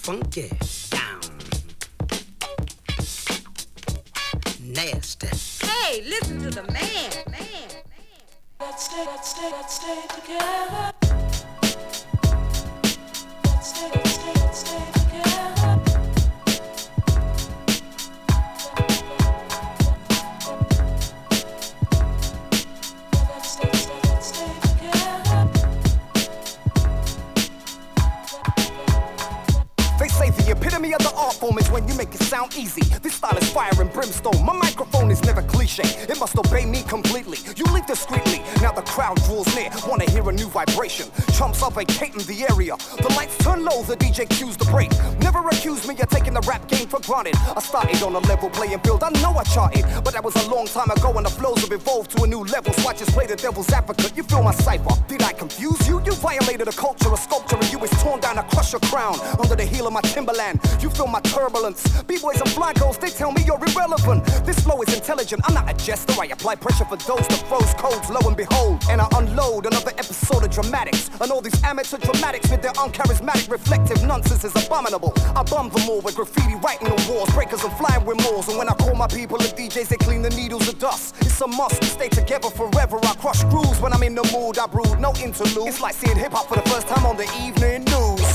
funky, down, nasty. Hey, listen to the man. Let's stay together. Let's stay together. They say the epitome of the art form is when you make it sound easy. This style is fire and brimstone. My microphone is never cliche. It must obey me completely. You leave discreetly. Now the crowd draws near. Wanna hear a new vibration. Chumps are vacating the area. The lights turn low, the DJ cues the break. Never accuse me of taking the rap game for granted. I started on a level playing field. I know I charted, but that was a long time ago, and the flows have evolved to a new level. So I just play the devil's advocate. You feel my cipher? Did I confuse you? You violated a culture, a sculpture, and you was torn down. I crush your crown under the heel of my Timberland. You feel my turbulence. B-boys and fly girls, they tell me you're irrelevant. This flow is intelligent. I'm not a jester. I apply pressure for those that froze codes. Lo and behold, and I unload another episode of dramatics. And all these amateur dramatics with their uncharismatic, reflective nonsense is abominable. I bum them all with graffiti writing on walls, breakers and flying with malls. And when I call my people the DJs, they clean the needles of dust. It's a must. We stay together forever. I crush grooves when I'm in the mood. I brood, no interlude. It's like seeing hip hop for the first time on the evening news.